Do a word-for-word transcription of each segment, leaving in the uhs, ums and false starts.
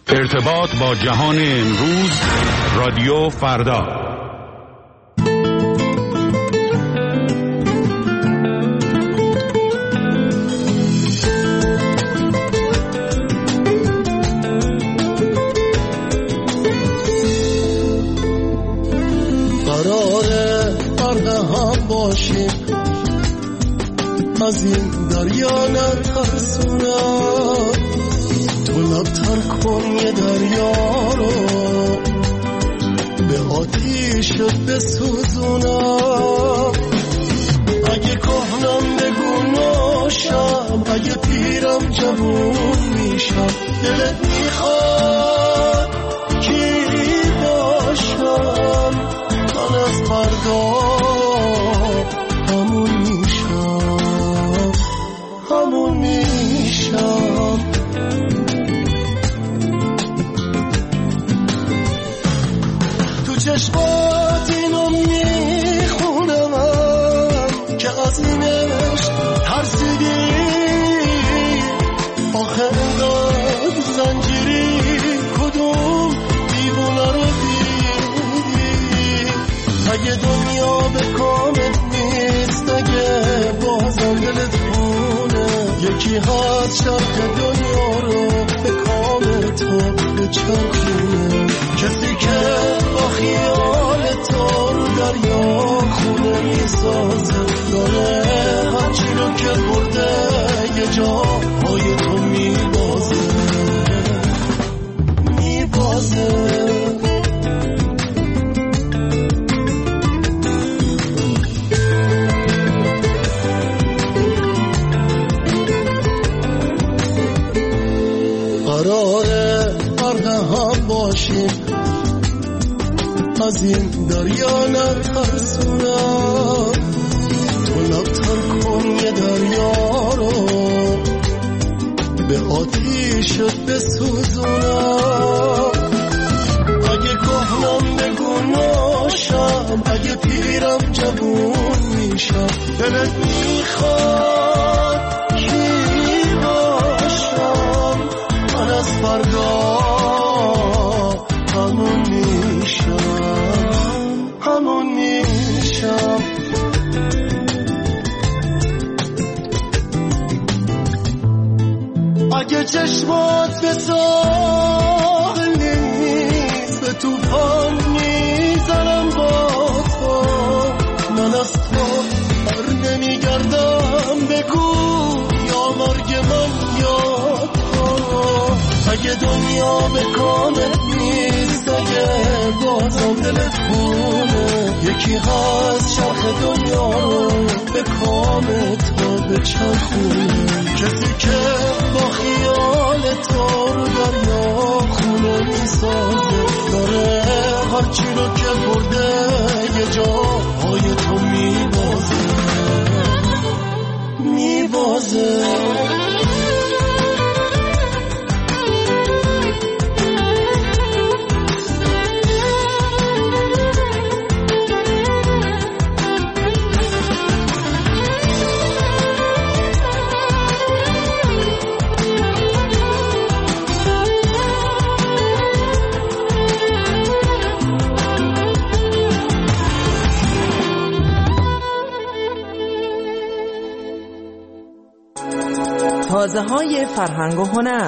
ارتباط با جهان امروز، رادیو فردا. قراره برده هم باشیم، از این دریا نترسونم، تو لبتر کن یه دریا رو، به آتیشت بسوزونم. اگه کهنم بگو ناشم، اگه پیرم جوون میشم، دلت میخواد کی باشم، من از فردا همون میشم، همون میشم. چشمات اینو میخونم که از اینش ترسیدی، آخه انقدر زنجیری کدوم دیوونه رو دیدی. اگه دنیا به کامت نیست، اگه بازم دلت خونه، یکی هست شرق دنیا رو به کام تو بچرخونه، کسی که با خیال تو رو دریا خونه میسازه، داره هرچی رو که برده یه جا پای تو میبازه، میبازه. قراره برده هم باشیم، از این دریا نترسونم، تو لبتر کن یه دریا رو، به آتیشت بسوزونم. اگه کهنم بگو ناشم، اگه پیرم جوون میشم، دلت میخواد کی باشم، من از فردا همون میشم، همون میشم. اگه چشمات به ساحل نیست، به توفان میزنم با تو، من از تو بر نمیگردم، بگو یا مرگ من یا تو. اگه دنیا به کامت نیست، اگه بازم دلت خونه، یکی هست شرق دنیا رو به کام تو بچرخونه، کسی که با خیال تو رو دریا خونه میسازه، داره هرچی رو که برده یه جا پای تو میبازه، میبازه. تازه های فرهنگ و هنر.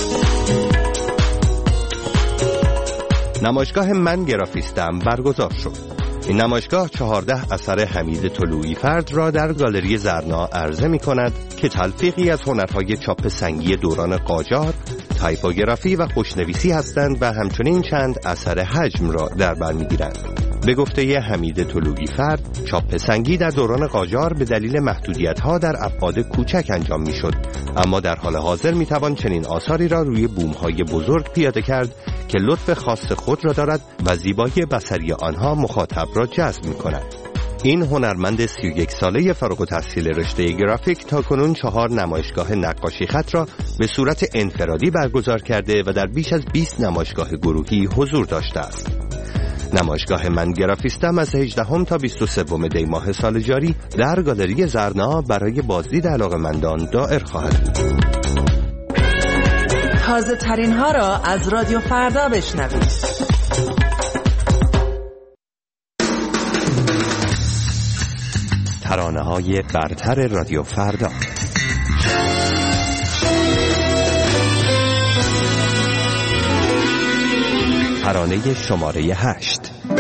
نمایشگاه من گرافیستم برگزار شد. این نمایشگاه چهارده اثر حمید طلوعی فرد را در گالری زرنا عرضه می کند که تلفیقی از هنرهای چاپ سنگی دوران قاجار، تایپوگرافی و خوشنویسی هستند و همچنین چند اثر حجم را در بر می گیرند. به گفته حمید طلوعی فرد، چاپ سنگی در دوران قاجار به دلیل محدودیت‌ها در ابعاد کوچک انجام می‌شد، اما در حال حاضر می‌توان چنین آثاری را روی بوم‌های بزرگ پیاده کرد که لطف خاص خود را دارد و زیبایی بصری آنها مخاطب را جذب می‌کند. این هنرمند سی و یک ساله فارغ التحصیل رشته گرافیک تاکنون چهار نمایشگاه نقاشی خط را به صورت انفرادی برگزار کرده و در بیش از بیست نمایشگاه گروهی حضور داشته است. نمایشگاه من گرافیستم از هجدهم تا بیست و سوم دی ماه سال جاری در گالری زرنا برای بازدید علاقه‌مندان دائر خواهد بود. تازه ترین ها را از رادیو فردا بشنوید. ترانه های برتر رادیو فردا. ترانه شماره هشت.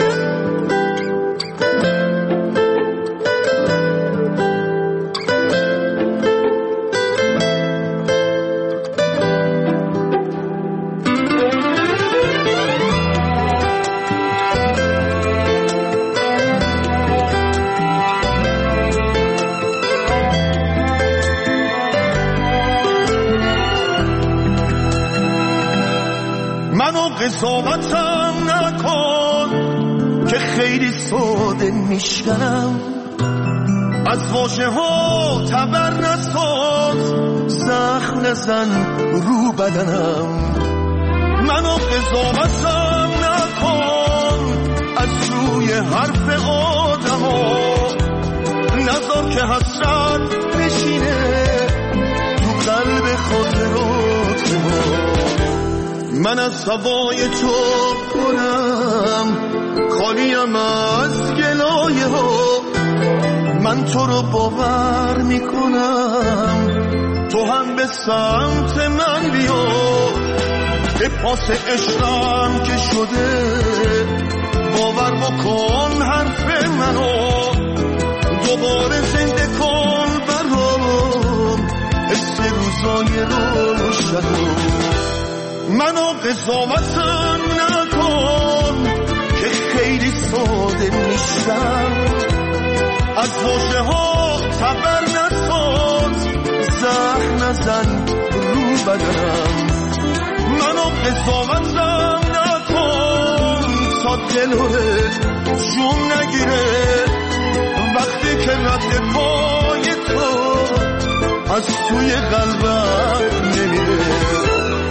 قضاوتم نکن که خیلی ساده میشکنم، از واژه ها تبر نساز، زخم نزن رو بدنم. منو قضاوتم نکن از روی حرف آدم ها، نذار که حسرت نشینه تو قلب خاطرات ما. من از هوای تو کنم خالیم از گلایه ها، من تو رو باور میکنم تو هم به سمت من بیا. به پاس عشقم که شده باور بکن حرف منو، دوباره زنده کن برام حس روزای روشنو. منو قضاوتم نکن که خیلی ساده میشم، از واژه ها تبر نساز، زخم نزن رو بدنم. منو قضاوتم نکن تا دلت جون نگیره وقتی که رد پای تو از توی قلبم نمیره.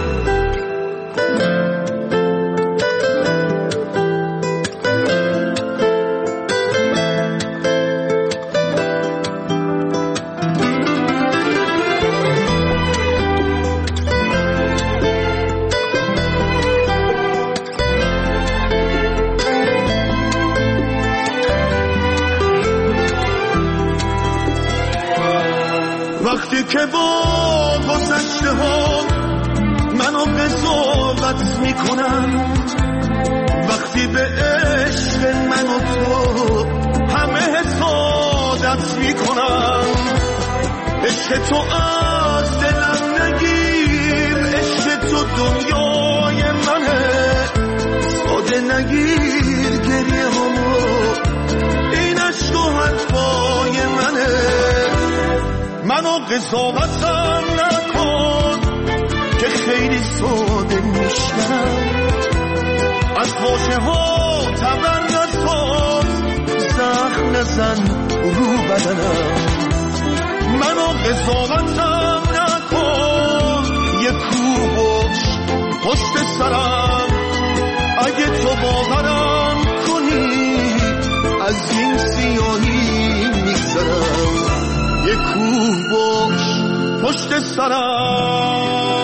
وقتی که با گذشته ها منو قضاوت میکنم، وقتی به عشق من و تو همه حسادت میکنم، عشق تو از دلم نگیر، عشق تو دنیای منه، ساده نگیر گریه همو، این عشق و حرفای منه. منو قضاوتم نکن که خیلی ساده میشم، از واژه ها تبر نساز، زخم نزن رو بدنم. منو قضاوتم نکن یه کوبش پشت سرم، اگه تو باورم کنی از این سیاهی میگذرم. یه کوه باش پشت سرم.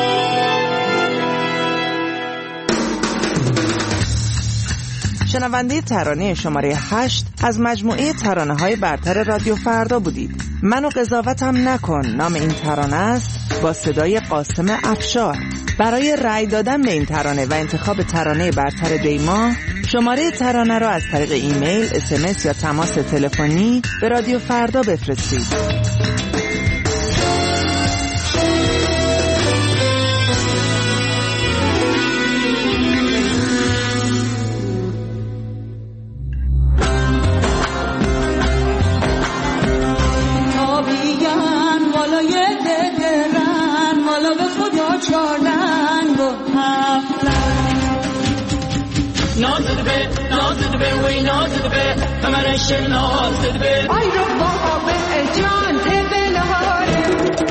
شنونده ترانه شماره هشت از مجموعه ترانه های برتر رادیو فردا بودید. منو قضاوتم نکن نام این ترانه است، با صدای قاسم افشار. برای رأی دادن به این ترانه و انتخاب ترانه برتر دیما، شماره ترانه را از طریق ایمیل، اس ام اس یا تماس تلفنی به رادیو فردا بفرستید. آی رو بابا جان دل هاره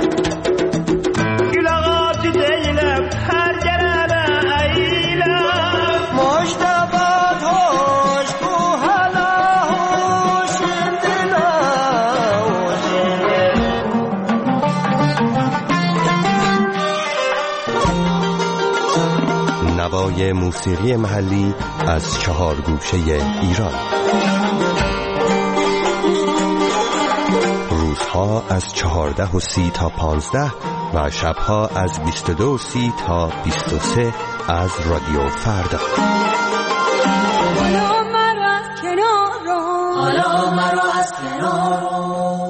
گلاغات دیلم هر جرانه ایلم مشتبات هوش تو حالا هوش دلا هوش نوای موسیقی محلی از چهار گوشه ایران. روزها از چهارده و سی تا پانزده و شبها از بیست و دو و سی تا بیست و سه از رادیو فردا. حالا مرا از کنار رو، حالا مرا از کنار رو.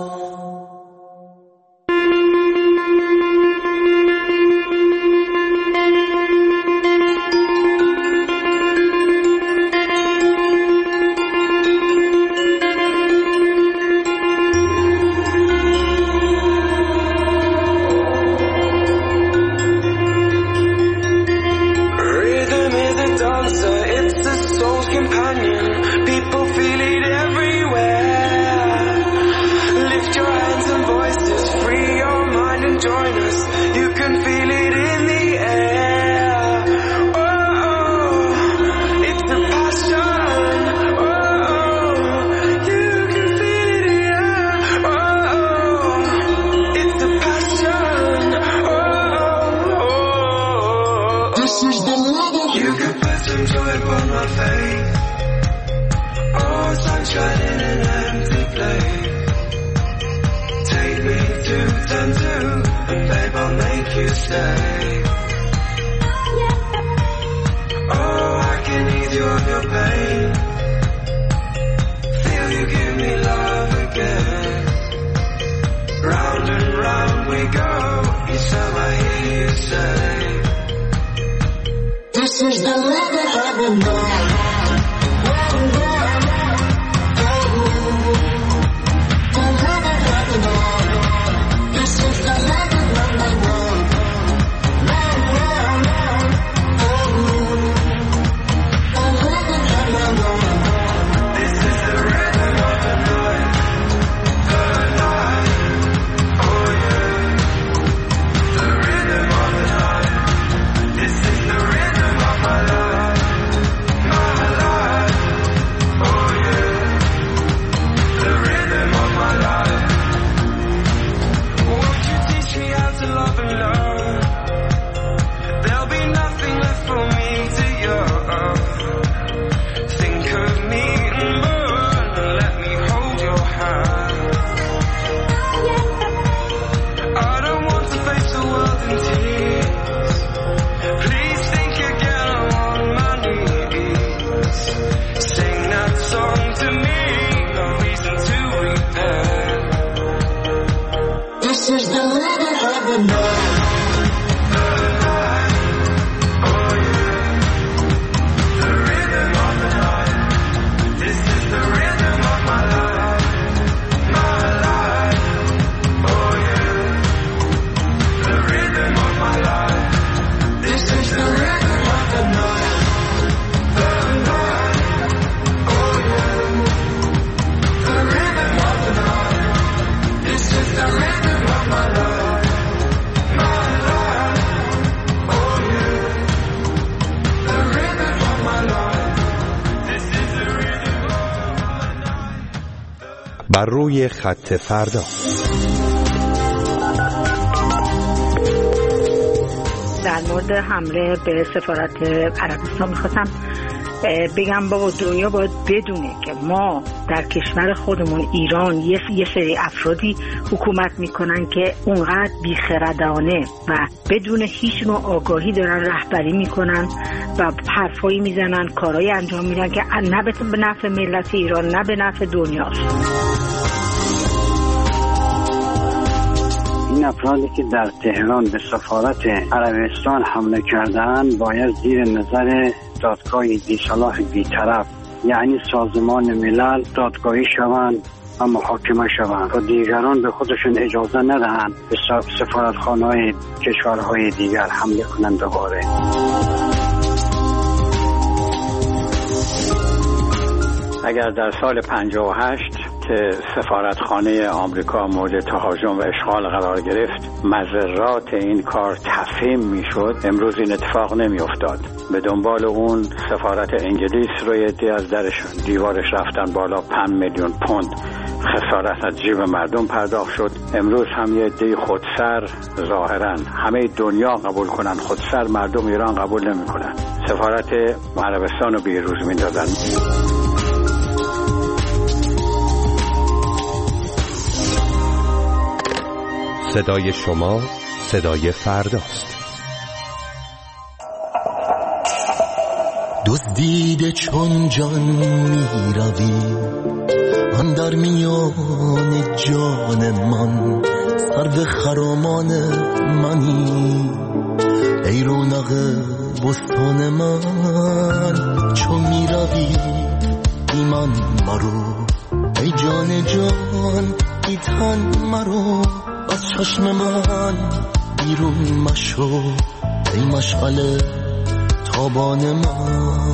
بر روی خط فردا. در مورد حمله به سفارت عربستان میخواستم بگم بابا دنیا باید بدونه که ما در کشور خودمون ایران یه یه سری افرادی حکومت میکنن که اونقدر بیخردانه و بدون هیچ نوع آگاهی دارن رهبری میکنن و حرفایی میزنن، کارهایی انجام میدن که نه به نفع ملت ایران نه به نفع دنیاست. این افرادی که در تهران به سفارت عربستان حمله کردن باید زیر نظر دادگاه بی‌صلاح بی‌طرف یعنی سازمان ملل دادگاهی شوند و محاکمه شوند و دیگران به خودشون اجازه ندهند به سفارتخانه‌های کشورهای دیگر حمله کنند. دوباره اگر در سال پنجاه و هشت سفارتخانه آمریکا مورد تهاجم و اشغال قرار گرفت، مضرات این کار تفهیم میشد، امروز این اتفاق نمی افتاد. به دنبال اون سفارت انگلیس رو یه عده از درش دیوارش رفتن بالا، پنج میلیون پوند خسارت از جیب مردم پرداخت شد. امروز هم یه عده خودسر ظاهرا همه دنیا قبول کنن، خودسر مردم ایران قبول نمی کنن، سفارت عربستان رو بیروز می دادن. صدای شما صدای فرداست. دزدیده چون جان می روی، آن در میان جان من، سرو خرامان منی، ای رونق بستان من. چون می روی ایمان مرو، ای جان جان ای تن مرو، از چشم من بیرون مشو، ای مشعل تابان من.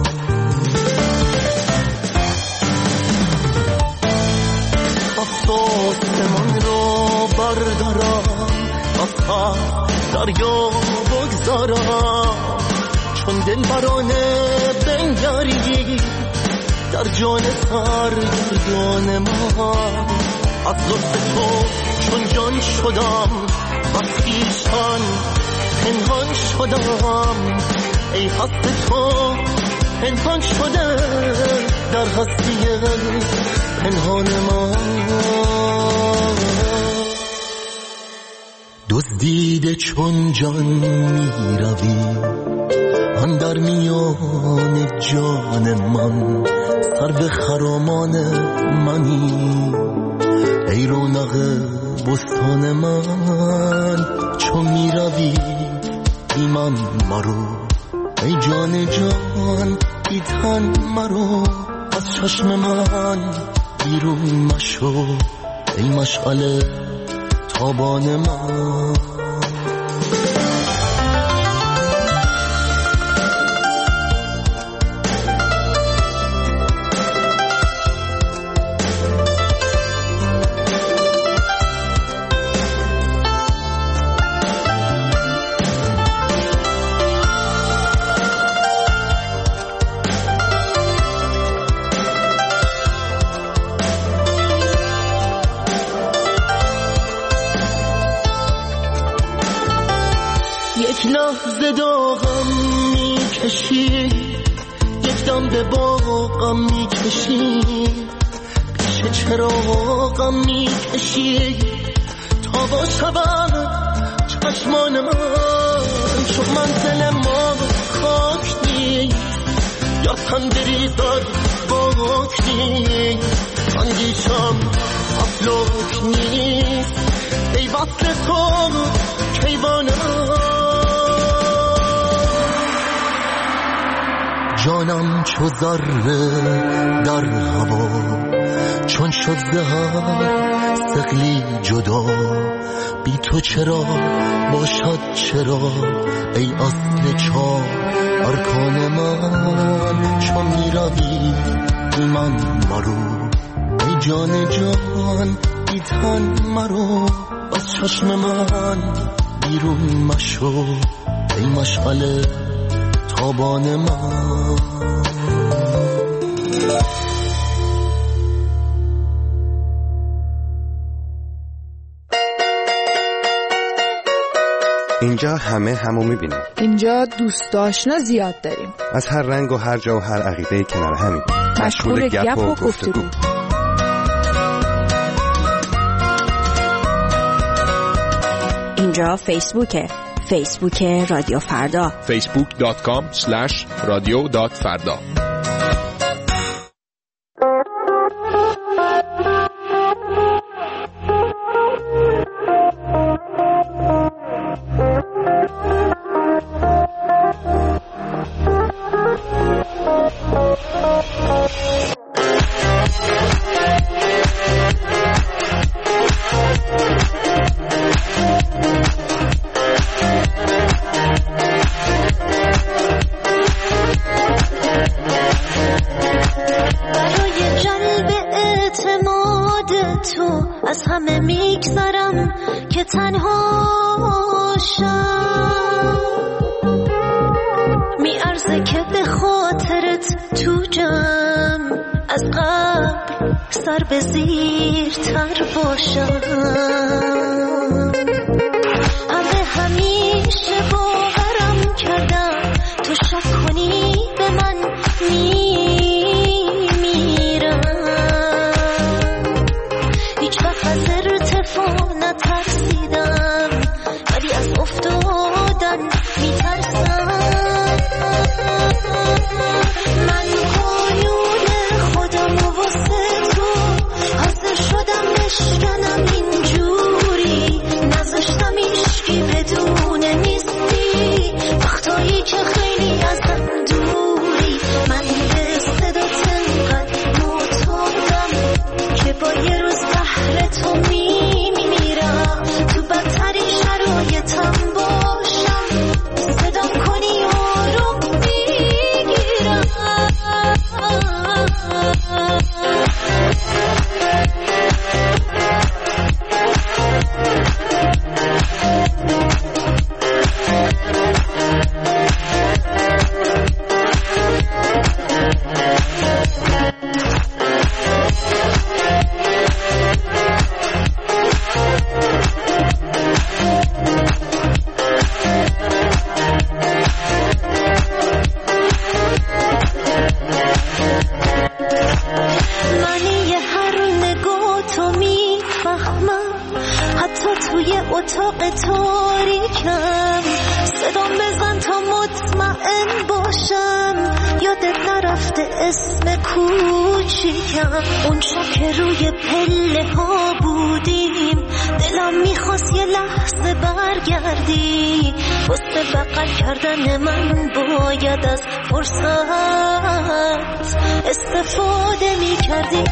افسوس من رو بردارم، از خط دریا بگذارم، چون دل برانه بنگری در جان سرگردان من. از لطف تو چون جان شدم، از خویشتن پنهان شدم، ای هست تو پنهان شده در هستی پنهان من. دزدیده چون جان می روی، آن در میان جان من، سرو خرامان منی، ای رونق بستان من. چون می روی ایمان مرو، ای جان جان ای تن مرو، از چشم من بیرون مشو، ای مشعل تابان من. لحظه داغم میکشی، یک دم به باغم میکشی، پیش چراغم میکشی، تا با شبم چشمان من، چون منزل ما خاک نیست، یا تن بریزد باک نیست، اندیشم افلاک نیست، ای وصل تو کیوانم. جانم چو ذره در هوا، چون شد زهر ثقلی جدا، بی تو چرا باشد چرا، ای اصل چار ارکان من. چون می روی ایمان مرو، ای جان جان ای تن مرو، از چشم من بیرون مشو، ای مشعل تابان من. اینجا همه همو میبینیم. اینجا دوست آشنا زیاد داریم، از هر رنگ و هر جا و هر عقیده کنار همیم، مشغول گپ و گفتگو. اینجا فیسبوکه، فیسبوک رادیو فردا، فیسبوک دات کام اسلش رادیو دات فردا. دیدنت تو جمع از قبل سر به زیر تر باشم، همه همیشه باورم کردم تو شک کنی به من میمیرم، هیچ وقت از ارتفاع نترسیدم ولی از افتادن میترسم، من قانون خودم و واسه تو حاضر شدم بشکنم اینجوری، نذاشتم ایشکی بدون نیستی وقتایی که خیلی ازم دوری، من به صدات انقدر معتادم که با یه روز بهر تو میمیرم، تو بدترین شرایطم باشم صدام کنی آروم میگیرم. اتاق تاریکم صدام بزن تا مطمئن باشم، یادت نرفته اسم کوچیکم، اون شب که روی پله ها بودیم دلم میخواست یه لحظه برگردی، واسه بغل کردن من باید از فرصت استفاده میکردی،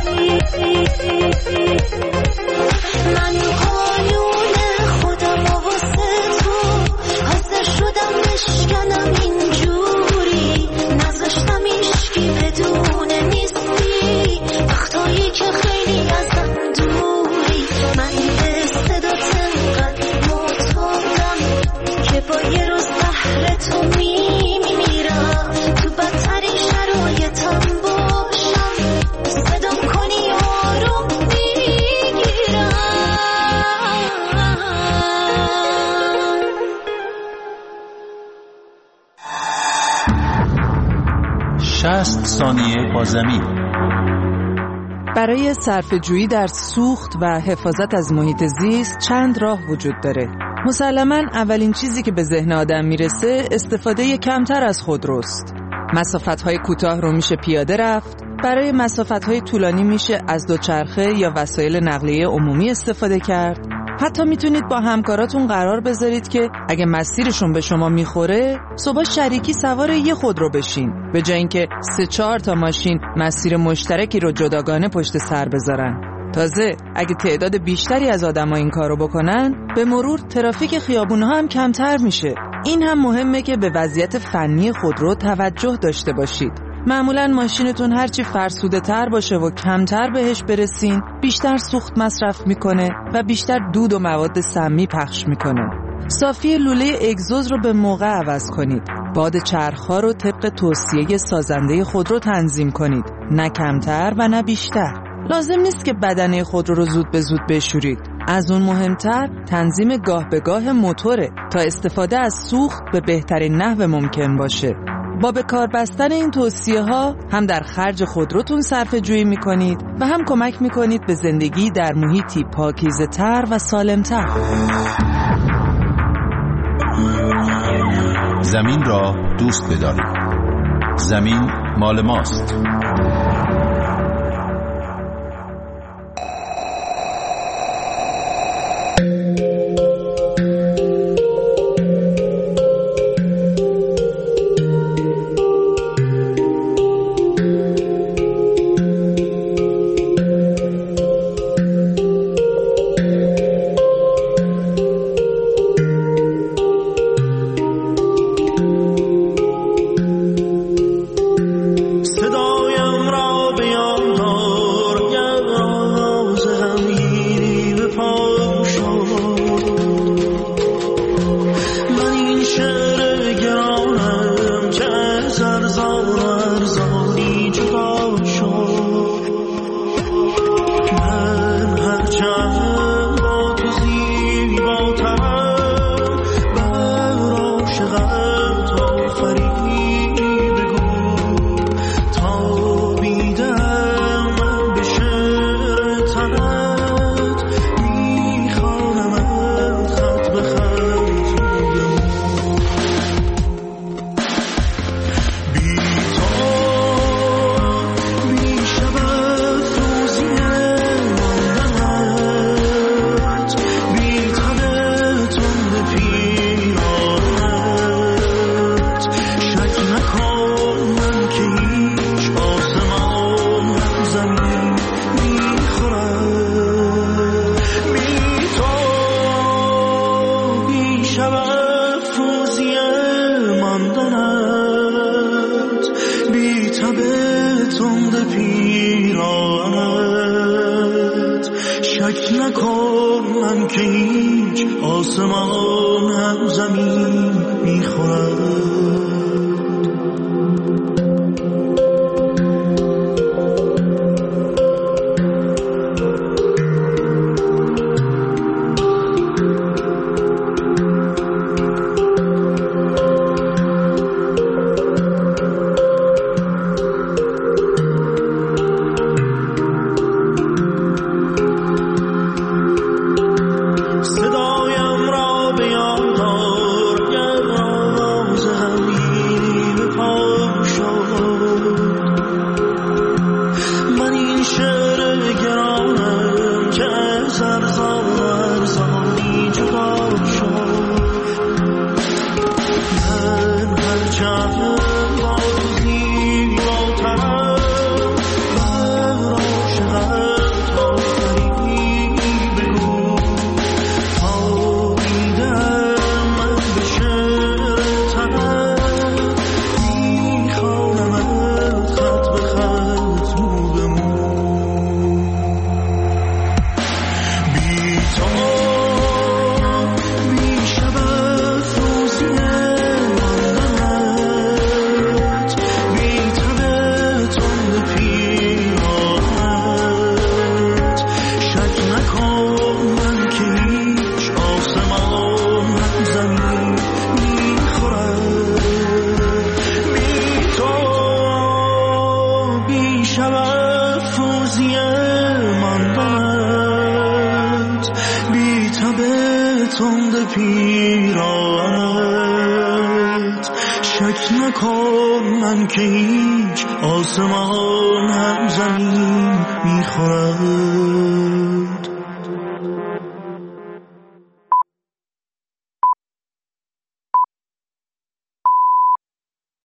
من قانون خودم و واسه تو حاضر شدم بشکنم اینجوری، نذاشتم ایشکی بدون نیستی وقتایی که خیلی ازم دوری، من به صدات انقدر معتادم که با یه روز بهر تو میمیرم، تو بدترین شرایطم باشم صدام کنی آروم میگیرم. شصت ثانیه با زمین. برای صرفه‌جویی در سوخت و حفاظت از محیط زیست چند راه وجود داره. مسلماً اولین چیزی که به ذهن آدم میرسه استفاده کمتر از خودروست. مسافت‌های کوتاه رو میشه پیاده رفت، برای مسافت‌های طولانی میشه از دوچرخه یا وسایل نقلیه عمومی استفاده کرد. حتی میتونید با همکاراتون قرار بذارید که اگه مسیرشون به شما میخوره صبح شریکی سوار یه خودرو بشین، به جای اینکه سه چهار تا ماشین مسیر مشترکی رو جداگانه پشت سر بذارن. تازه اگه تعداد بیشتری از آدم‌ها این کارو بکنن به مرور ترافیک خیابون‌ها هم کمتر میشه. این هم مهمه که به وضعیت فنی خودرو توجه داشته باشید. معمولاً ماشینتون هرچی فرسوده تر باشه و کمتر بهش برسین بیشتر سوخت مصرف میکنه و بیشتر دود و مواد سمی پخش میکنه. صافی لوله اگزوز رو به موقع عوض کنید. باد چرخ‌ها رو طبق توصیه سازنده خودرو تنظیم کنید، نه کمتر و نه بیشتر. لازم نیست که بدنه خودرو رو زود به زود بشورید. از اون مهمتر تنظیم گاه به گاه موتوره تا استفاده از سوخت به بهترین نحو ممکن باشه. با به کار بستن این توصیه ها هم در خرج خودروتون صرفه جویی میکنید و هم کمک میکنید به زندگی در محیطی پاکیزه تر و سالم تر. زمین را دوست بدارید. زمین مال ماست. صدایم شک نکن من که هیچ آسمان هم زمین میخورد. شک نکن من که هیچ آسمان هم زمین میخورد.